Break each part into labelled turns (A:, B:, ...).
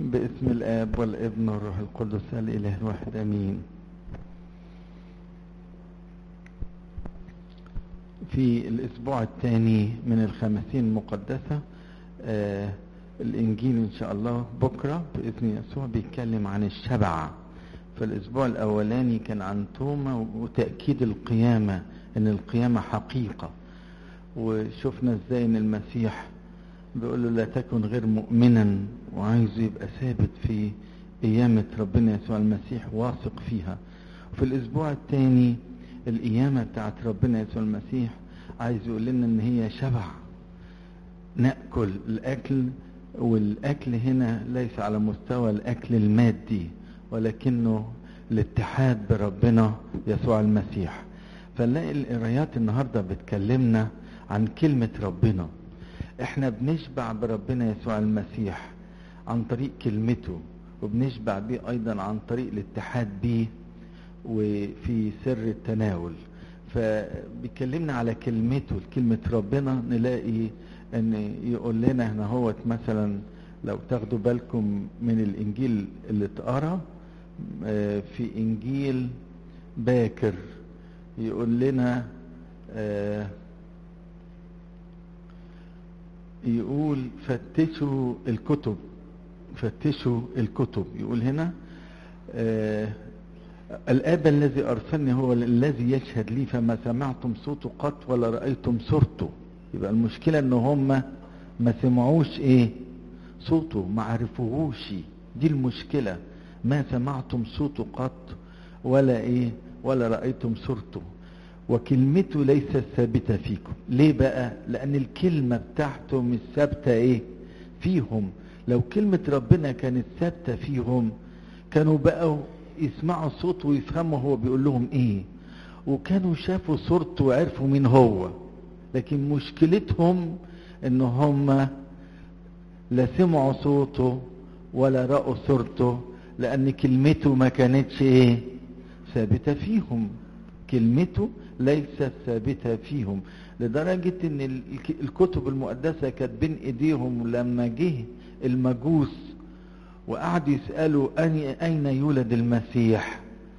A: باسم الآب والابن والروح القدس الإله الواحد أمين. في الأسبوع الثاني من الخمسين المقدسة الإنجيل إن شاء الله بكرة بإذن يسوع بيتكلم عن الشبع. فالأسبوع الأولاني كان عن توما وتأكيد القيامة، إن القيامة حقيقة، وشفنا إزاي إن المسيح بيقول له لا تكن غير مؤمنا، وعايزه يبقى ثابت في قيامة ربنا يسوع المسيح، واثق فيها. وفي الأسبوع الثاني القيامة بتاعت ربنا يسوع المسيح عايز يقول لنا إن هي شبع، نأكل الأكل، والأكل هنا ليس على مستوى الأكل المادي، ولكنه الاتحاد بربنا يسوع المسيح. فنلاقي القرايات النهاردة بتكلمنا عن كلمة ربنا. احنا بنشبع بربنا يسوع المسيح عن طريق كلمته، وبنشبع بيه ايضا عن طريق الاتحاد بيه وفي سر التناول. فبيكلمنا على كلمته، كلمة ربنا. نلاقي ان يقول لنا هنا هو مثلا لو تاخدوا بالكم من الانجيل اللي اتقرا في انجيل باكر، يقول لنا يقول فتشوا الكتب، فتشوا الكتب. يقول هنا الآب الذي أرسلني هو الذي يشهد لي، فما سمعتم صوته قط ولا رأيتم صورته. يبقى المشكلة ان هم ما سمعوش صوته، ما عرفوهوش. دي المشكلة، ما سمعتم صوته قط ولا رأيتم صورته، وكلمته ليست ثابتة فيكم. ليه بقى؟ لأن الكلمة بتاعته مش ثابتة فيهم. لو كلمة ربنا كانت ثابتة فيهم كانوا بقوا يسمعوا صوته ويفهموا هو بيقول لهم وكانوا شافوا صورته وعرفوا مين هو. لكن مشكلتهم ان هم لا سمعوا صوته ولا رأوا صورته، لأن كلمته ما كانتش ثابتة فيهم. كلمته ليست ثابتة فيهم، لدرجة ان الكتب المقدسة كانت بين ايديهم. لما جه المجوس وقعدوا يسألوا اين يولد المسيح،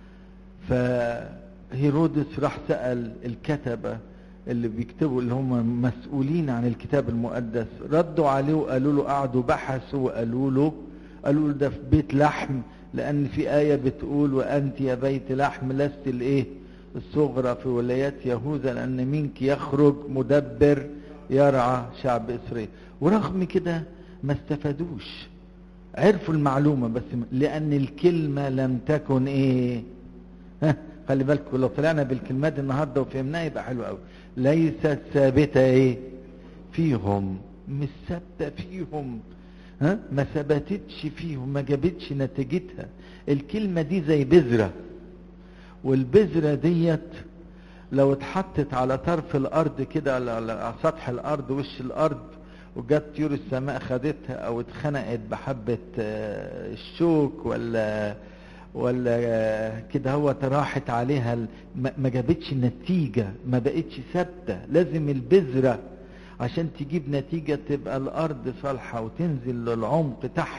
A: فهيرودس راح سأل الكتبة اللي بيكتبوا، اللي هم مسؤولين عن الكتاب المقدس، ردوا عليه وقالوا له، قعدوا بحثوا وقالوا له ده في بيت لحم، لان في آية بتقول وانت يا بيت لحم لست الصغرى في ولايات يهوذا، لأن منك يخرج مدبر يرعى شعب إسرائيل. ورغم كده ما استفادوش، عرفوا المعلومة بس لأن الكلمة لم تكن خلي بالكم، لو طلعنا بالكلمات النهاردة وفهمناها يبقى حلو قوي. ليست ثابتة فيهم، مش ثابتة فيهم، ما ثبتتش فيهم، ما جابتش نتيجتها. الكلمة دي زي بذرة، والبذرة ديت لو اتحطت على طرف الارض كده، على سطح الارض، وش الارض، وجت طيور السماء خدتها، او اتخنقت بحبة الشوك ولا كده هو راحت عليها، ما جابتش نتيجة، ما بقتش ثابتة. لازم البذرة عشان تجيب نتيجة تبقى الارض صالحة وتنزل للعمق تحت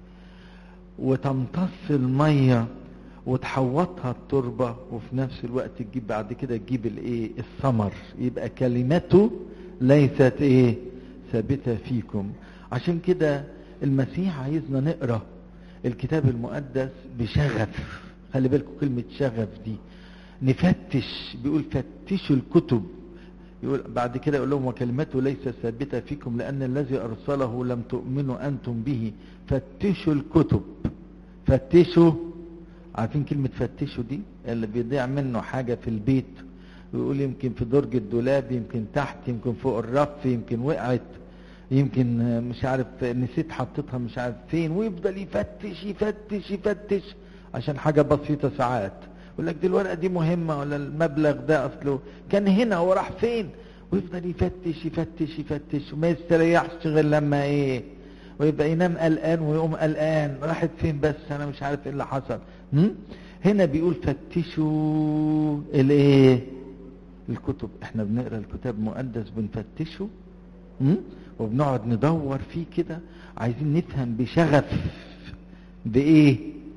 A: وتمتص المية وتحوطها التربة، وفي نفس الوقت تجيب بعد كده تجيب الثمر. يبقى كلمته ليست ثابتة فيكم. عشان كده المسيح عايزنا نقرأ الكتاب المقدس بشغف. خلي بالكم كلمة شغف دي، نفتش. بيقول فتشوا الكتب، يقول بعد كده يقول لهم وكلمته ليست ثابتة فيكم لأن الذي أرسله لم تؤمنوا أنتم به، فتشوا الكتب. فتشوا، عارفين كلمة فتشوا دي؟ اللي بيضيع منه حاجة في البيت ويقول يمكن في درج الدولاب، يمكن تحت، يمكن فوق الرف، يمكن وقعت، يمكن مش عارف نسيت حطيتها مش عارف فين، ويفضل يفتش يفتش يفتش عشان حاجة بسيطة. ساعات يقول لك دي الورقة دي مهمة، ولا المبلغ ده اصله كان هنا وراح فين، ويفضل يفتش يفتش يفتش وما يستريحش غير لما ويبقى ينام قلقان ويقوم قلقان، راحت فين بس انا مش عارف ايه اللي حصل. هنا بيقول فتشوا الكتب. احنا بنقرا الكتاب المقدس بنفتشه وبنقعد ندور فيه كده، عايزين نفهم بشغف بايه؟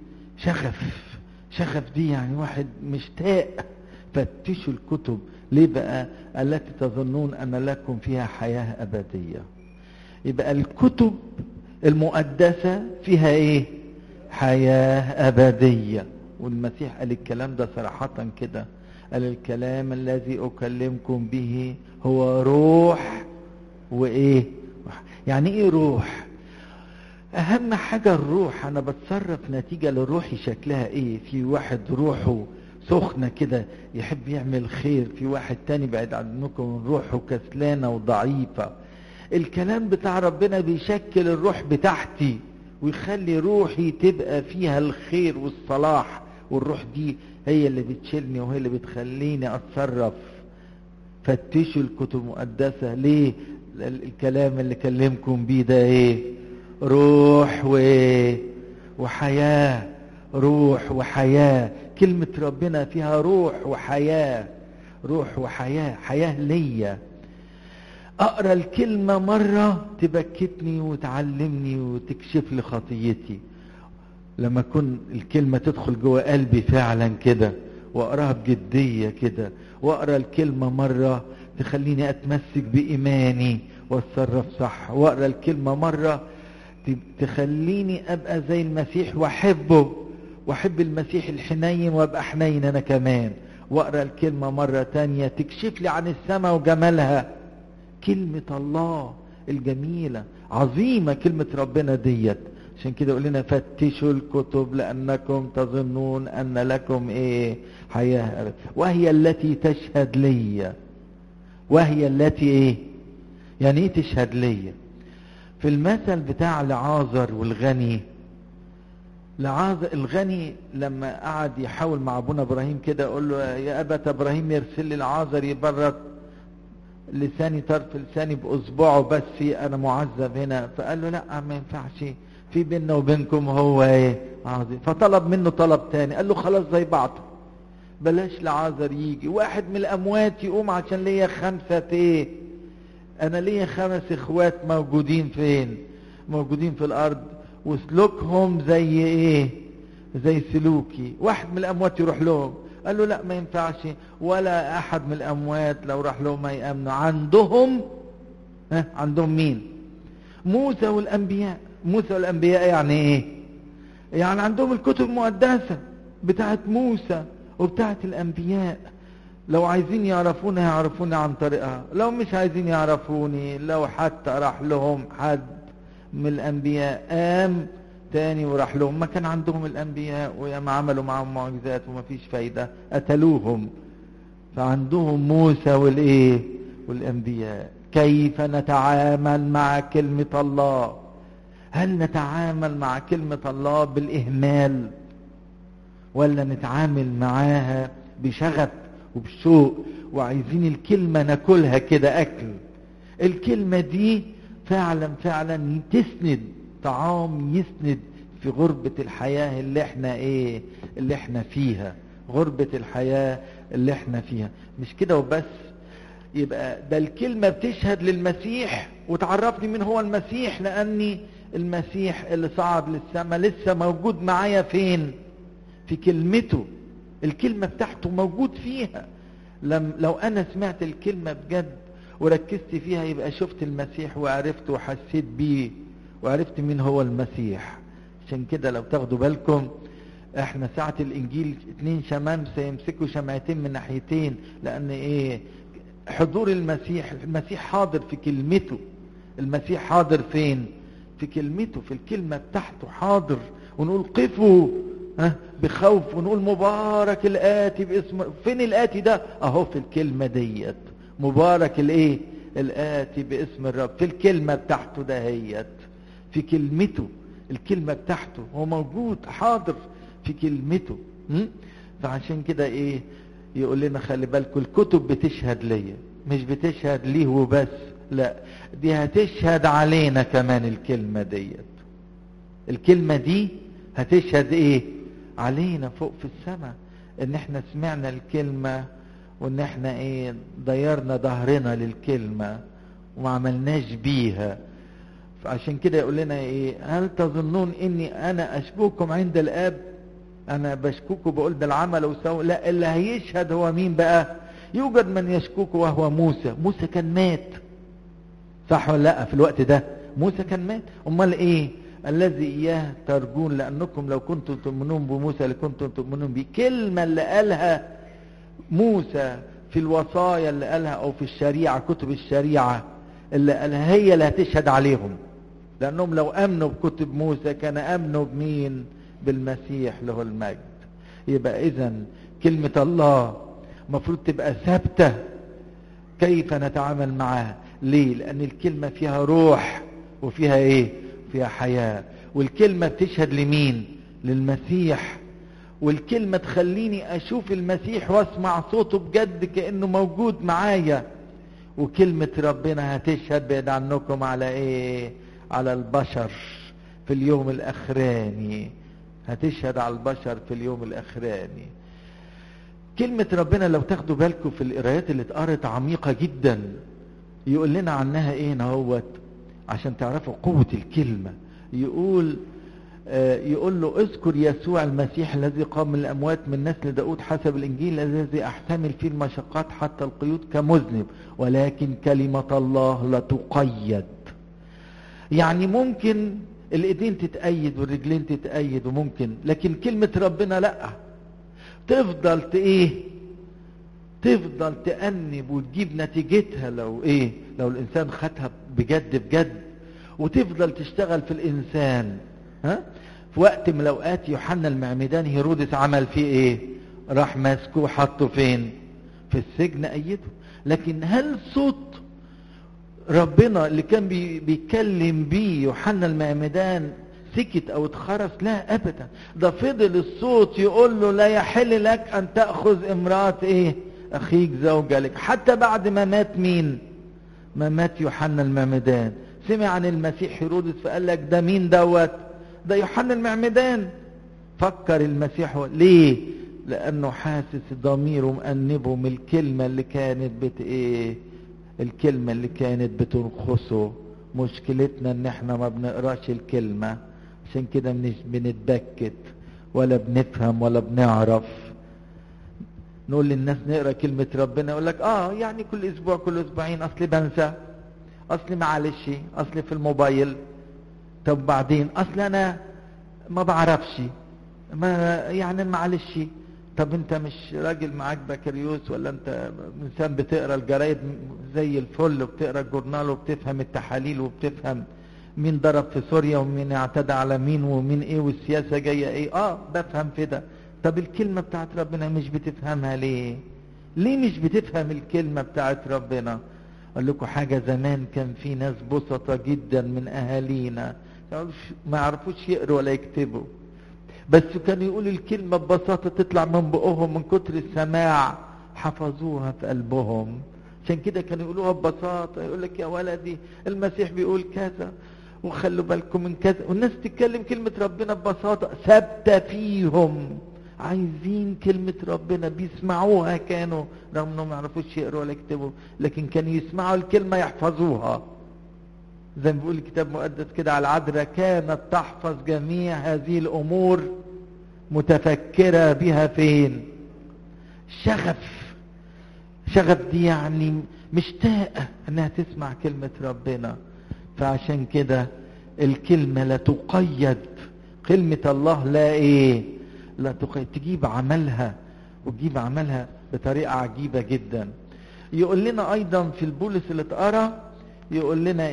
A: شغف دي يعني واحد مشتاق. فتشوا الكتب ليه بقى؟ التي تظنون ان لكم فيها حياة ابدية. يبقى الكتب المقدسة فيها ايه؟ حياة ابدية. والمسيح قال الكلام ده صراحة كده، قال الكلام الذي اكلمكم به هو روح وايه؟ يعني ايه روح؟ اهم حاجة الروح. انا بتصرف نتيجة لروحي شكلها ايه. في واحد روحه سخنة كده يحب يعمل خير، في واحد تاني بعد عنكم روحه كسلانة وضعيفة. الكلام بتاع ربنا بيشكل الروح بتاعتي ويخلي روحي تبقى فيها الخير والصلاح، والروح دي هي اللي بتشيلني وهي اللي بتخليني اتصرف. فتشوا الكتب المقدسة ليه؟ الكلام اللي كلمكم بيه ده ايه؟ روح وحياة. روح وحياة. كلمة ربنا فيها روح وحياة. روح وحياة، حياة ليا. اقرا الكلمة مرة تبكتني وتعلمني وتكشف لي خطيتي. لما اكون الكلمة تدخل جوه قلبي فعلا كده واقراها بجدية كده، واقرا الكلمة مرة تخليني اتمسك بايماني واتصرف صح، واقرا الكلمة مرة تخليني ابقى زي المسيح واحبه، واحب المسيح الحنين وابقى حنين انا كمان، واقرا الكلمة مرة تانية تكشف لي عن السماء وجمالها. كلمة الله الجميلة عظيمة كلمة ربنا ديت. عشان كده يقول لنا فتشوا الكتب لأنكم تظنون أن لكم إيه؟ حياة أبد، وهي التي تشهد لي. وهي التي إيه؟ يعني إيه تشهد لي؟ في المثل بتاع لعازر والغني، لعازر الغني لما قعد يحاول مع ابونا ابراهيم كده يقول له يا ابا ابراهيم يرسل لي لعازر يبرد لساني طرف لساني باصبعه بس انا معذب هنا. فقال له لا ما ينفعش، في بيننا وبينكم هو ايه؟ عظيم. فطلب منه طلب تاني، قال له خلاص زي بعضه، بلاش لعازر يجي، واحد من الاموات يقوم عشان ليا 5 ايه؟ انا ليا 5 اخوات موجودين فين؟ موجودين في الارض وسلوكهم زي ايه؟ زي سلوكي. واحد من الاموات يروح لهم. قال له لا ما ينفعش، ولا احد من الاموات لو راح لهم ما يامنوا. عندهم عندهم مين؟ موسى والانبياء. موسى والانبياء يعني ايه؟ يعني عندهم الكتب المقدسة بتاعت موسى وبتاعت الانبياء. لو عايزين يعرفوني هيعرفوني عن طريقها، لو مش عايزين يعرفوني لو حتى راح لهم حد من الانبياء قام تاني وراح لهم، ما كان عندهم الانبياء وياما عملوا معهم معجزات وما فيش فايدة قتلوهم. فعندهم موسى والايه؟ والانبياء. كيف نتعامل مع كلمة الله؟ هل نتعامل مع كلمة الله بالاهمال، ولا نتعامل معاها بشغف وبشوق وعايزين الكلمة ناكلها كده اكل؟ الكلمة دي فعلا فعلا تسند، طعام يسند في غربة الحياة اللي احنا ايه؟ اللي احنا فيها، غربة الحياة اللي احنا فيها. مش كده وبس، يبقى ده الكلمة بتشهد للمسيح وتعرفني من هو المسيح، لاني المسيح اللي صعد للسماء لسه موجود معايا فين؟ في كلمته. الكلمة بتاعته موجود فيها. لو انا سمعت الكلمة بجد وركزت فيها يبقى شفت المسيح وعرفت وحسيت بيه وعرفت مين هو المسيح. عشان كده لو تاخدوا بالكم احنا ساعة الانجيل 2 شمامسة يمسكوا شمعتين من ناحيتين، لان ايه؟ حضور المسيح. المسيح حاضر في كلمته. المسيح حاضر فين؟ في كلمته، في الكلمة بتاعته حاضر. ونقول قفوا بخوف، ونقول مبارك الآتي باسم. فين الآتي ده؟ اهو في الكلمة ديت. مبارك الايه؟ الآتي باسم الرب. في الكلمة بتاعته دهيت، في كلمته. الكلمة بتاعته هو موجود حاضر في كلمته. فعشان كده ايه يقول لنا خلي بالكم الكتب بتشهد ليا، مش بتشهد ليه وبس، لا دي هتشهد علينا كمان. الكلمة ديت، الكلمة دي هتشهد ايه؟ علينا فوق في السماء، ان احنا سمعنا الكلمة وان احنا ايه؟ ضيرنا ظهرنا للكلمة وما عملناش بيها. عشان كده يقول لنا ايه؟ هل تظنون اني انا اشكوكم عند الاب؟ انا بشكوكوا بقول بالعمل وسوء؟ لا، اللي هيشهد هو مين بقى؟ يوجد من يشكوك وهو موسى. موسى كان مات، صح ولا لا؟ في الوقت ده موسى كان مات. امال ايه؟ الذي اياه ترجون لانكم لو كنتم تؤمنون بموسى لكنتم تؤمنون بي. كلمة اللي قالها موسى في الوصايا اللي قالها او في الشريعة، كتب الشريعة اللي قالها، هي اللي هتشهد عليهم. لانهم لو امنوا بكتب موسى كان امنوا بمين؟ بالمسيح له المجد. يبقى اذا كلمة الله مفروض تبقى ثابتة. كيف نتعامل معها؟ ليه؟ لان الكلمة فيها روح وفيها ايه؟ فيها حياة. والكلمة بتشهد لمين؟ للمسيح. والكلمة تخليني اشوف المسيح واسمع صوته بجد كأنه موجود معايا. وكلمة ربنا هتشهد بعد عنكم على ايه؟ على البشر في اليوم الاخراني. هتشهد على البشر في اليوم الاخراني. كلمة ربنا لو تاخدوا بالكم في القرايات اللي اتقرت عميقة جدا، يقول لنا عنها ايه نهوت عشان تعرفوا قوة الكلمة. يقول له اذكر يسوع المسيح الذي قام من الاموات من نسل داود حسب الانجيل الذي احتمل فيه المشقات حتى القيود كمذنب، ولكن كلمة الله لا تقيد. يعني ممكن الايدين تتأيد والرجلين تتأيد وممكن، لكن كلمة ربنا لا، تفضل تفضل تأنب وتجيب نتيجتها لو الانسان خدها بجد بجد، وتفضل تشتغل في الانسان. في وقت من الاوقات يوحنا المعمدان هيرودس عمل فيه ايه؟ راح ماسكه حطه فين؟ في السجن، ايده. لكن هل صوت ربنا اللي كان بيتكلم بيه يوحنا المعمدان سكت او اتخرس؟ لا ابدا، ده فضل الصوت يقول له لا يحل لك ان تأخذ امرأة اخيك زوجة لك. حتى بعد ما مات مين؟ ما مات يوحنا المعمدان، سمع عن المسيح هيرودس فقال لك ده مين دوت؟ ده يوحنا المعمدان. فكر المسيح ليه؟ لانه حاسس ضميره مأنبه من الكلمة اللي كانت الكلمة اللي كانت بتنخصه. مشكلتنا ان احنا ما بنقراش الكلمة، عشان كده مش بنتبكت ولا بنفهم ولا بنعرف. نقول للناس نقرا كلمة ربنا، يقول لك يعني كل اسبوع كل اسبوعين، اصلي بنسى، اصلي معلش، اصلي في الموبايل. طب بعدين اصل انا ما بعرفش، ما يعني معلش. طب انت مش راجل معاك بكالوريوس، ولا انت انسان بتقرا الجرايد زي الفل وبتقرا الجورنال وبتفهم التحاليل وبتفهم مين ضرب في سوريا ومين اعتدى على مين ومين والسياسة جاية بفهم في ده. طب الكلمة بتاعت ربنا مش بتفهمها ليه؟ ليه مش بتفهم الكلمة بتاعت ربنا؟ اقول لكم حاجة، زمان كان في ناس بسطة جدا من اهالينا ما يعرفوش يقروا ولا يكتبوا، بس كانوا يقولوا الكلمة ببساطة تطلع من بقهم، من كتر السماع حفظوها في قلبهم. عشان كده كانوا يقولوها ببساطة. يقول لك يا ولدي المسيح بيقول كذا وخلوا بالكم من كذا، والناس تتكلم كلمة ربنا ببساطة ثابتة فيهم. عايزين كلمة ربنا بيسمعوها، كانوا رغم انهم ما يعرفوش يقروا ولا يكتبوا، لكن كانوا يسمعوا الكلمة يحفظوها. زي ما بيقول الكتاب المقدس كده على العذراء، كانت تحفظ جميع هذه الامور متفكرة بها فين؟ شغف دي يعني مشتاقة انها تسمع كلمة ربنا. فعشان كده الكلمة لا تقيد، كلمة الله لا تقيد، تجيب عملها وتجيب عملها بطريقة عجيبة جدا. يقول لنا ايضا في البولس اللي اتقرا، يقول لنا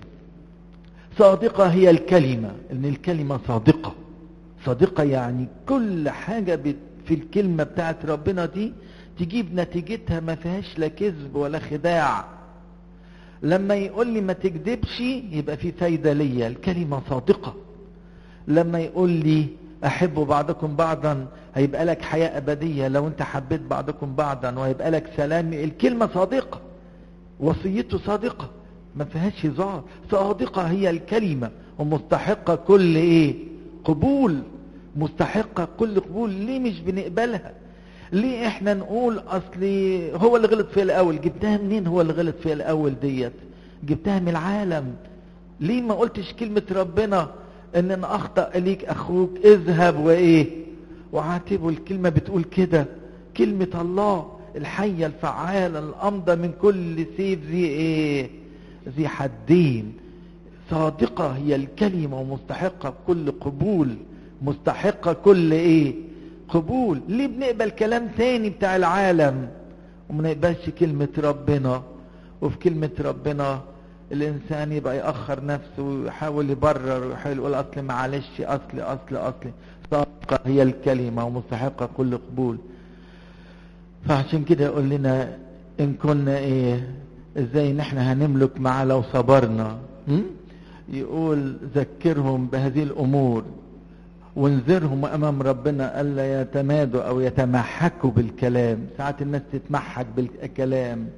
A: صادقة هي الكلمة، ان الكلمة صادقة يعني كل حاجة في الكلمة بتاعت ربنا دي تجيب نتيجتها، ما فيهاش لا كذب ولا خداع. لما يقول لي ما تكذبش يبقى في فايدة ليا، الكلمة صادقة. لما يقول لي احبوا بعضكم بعضا هيبقى لك حياة ابدية لو انت حبيت بعضكم بعضا، وهيبقى لك سلام. الكلمة صادقة، وصيته صادقة، ما فيهاش هزار. صادقة هي الكلمة ومستحقة كل قبول، مستحقة كل قبول. ليه مش بنقبلها؟ ليه احنا نقول اصلي هو اللي غلط فيها الاول؟ جبتها منين هو اللي غلط فيها الاول ديت؟ جبتها من العالم ليه ما قلتش كلمة ربنا ان انا اخطأ اليك اخوك اذهب وايه وعاتبه؟ الكلمة بتقول كده. كلمة الله الحية الفعالة الامضى من كل سيف ذي ايه؟ ذي حدين. صادقة هي الكلمة ومستحقة كل قبول، مستحقة كل ايه؟ قبول. ليه بنقبل كلام تاني بتاع العالم وما نقبلش كلمة ربنا؟ وفي كلمة ربنا الانسان يبقى يأخر نفسه ويحاول يبرر ويحاول يقول اصل معلش اصلي. صادقة هي الكلمة ومستحقة كل قبول. فعشان كده يقول لنا ان كنا ايه ازاي نحن هنملك معاه لو صبرنا. يقول ذكرهم بهذه الامور وانذرهم امام ربنا الا يتمادوا او يتمحكوا بالكلام. ساعات الناس تتمحك بالكلام.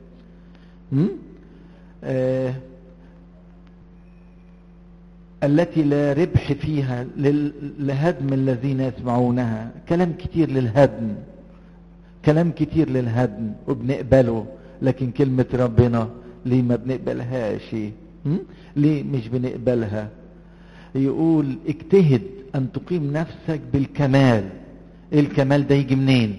A: التي لا ربح فيها لهدم الذين يسمعونها. كلام كتير للهدم، كلام كتير للهدم وبنقبله، لكن كلمة ربنا ليه ما بنقبلهاش؟ ليه مش بنقبلها؟ يقول اجتهد ان تقيم نفسك بالكمال. ايه الكمال ده يجي منين؟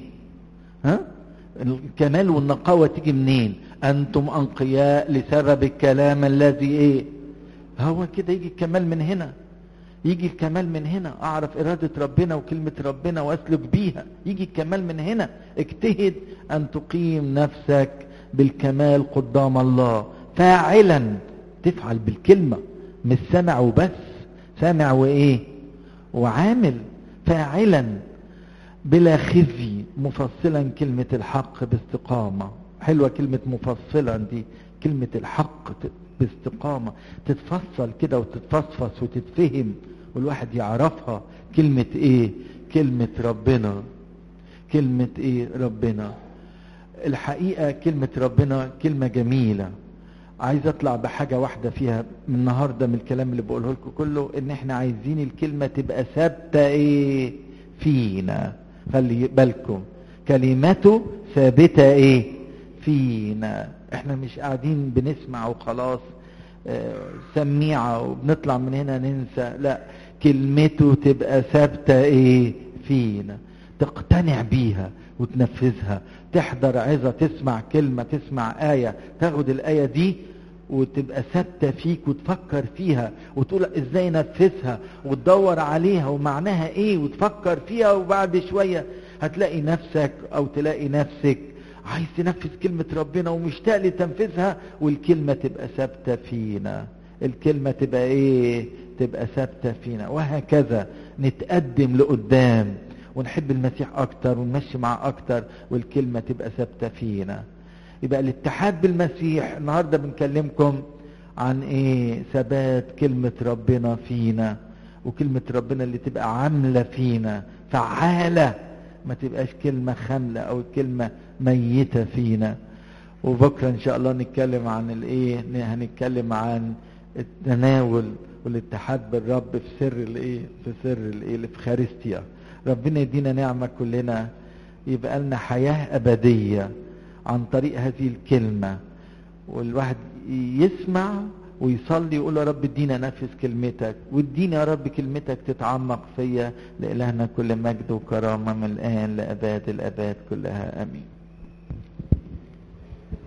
A: الكمال والنقاوة تيجي منين؟ انتم انقياء لسبب الكلام الذي ايه؟ هو كده يجي الكمال من هنا. يجي الكمال من هنا، اعرف ارادة ربنا وكلمة ربنا واسلك بيها. يجي الكمال من هنا. اجتهد ان تقيم نفسك بالكمال قدام الله فاعلا. تفعل بالكلمة، مش سامع وبس، سامع وايه وعامل. فاعلا بلا خزي مفصلا كلمة الحق باستقامة. حلوة كلمة مفصلا دي، كلمة الحق باستقامة، تتفصل كده وتتفصفص وتتفهم والواحد يعرفها. كلمة ايه؟ كلمة ربنا. كلمة ايه؟ ربنا. الحقيقة كلمة ربنا كلمة جميلة. عايز اطلع بحاجة واحدة فيها من النهاردة من الكلام اللي بقوله لكم كله، ان احنا عايزين الكلمة تبقى ثابتة ايه؟ فينا. خلي بالكم كلمته ثابتة ايه؟ فينا. احنا مش قاعدين بنسمع وخلاص سميعة وبنطلع من هنا ننسى. لا، كلمته تبقى ثابتة ايه؟ فينا. تقتنع بيها وتنفذها. تحضر عظة، تسمع كلمة، تسمع آية، تاخد الآية دي وتبقى ثابتة فيك وتفكر فيها وتقول ازاي انفذها وتدور عليها ومعناها ايه وتفكر فيها. وبعد شوية هتلاقي نفسك او تلاقي نفسك عايز تنفذ كلمة ربنا ومشتاق لتنفذها، والكلمة تبقى ثابتة فينا. الكلمة تبقى ايه؟ تبقى ثابتة فينا. وهكذا نتقدم لقدام ونحب المسيح اكتر ونمشي معاه اكتر والكلمة تبقى ثابتة فينا. يبقى الاتحاد بالمسيح. النهاردة بنكلمكم عن ايه؟ ثبات كلمة ربنا فينا، وكلمة ربنا اللي تبقى عاملة فينا فعالة، ما تبقاش كلمة خاملة او كلمة ميتة فينا. وبكرة ان شاء الله نتكلم عن الايه؟ هنتكلم عن التناول والاتحاد بالرب في سر الايه؟ في سر الايه؟ الافخارستيا. ربنا يدينا نعمة كلنا يبقى لنا حياة ابدية عن طريق هذه الكلمة، والواحد يسمع ويصلي يقول يا رب ادينا نفذ كلمتك، وادينا يا رب كلمتك تتعمق فيا. لإلهنا كل مجد وكرامة من الآن لأباد الآباد كلها آمين.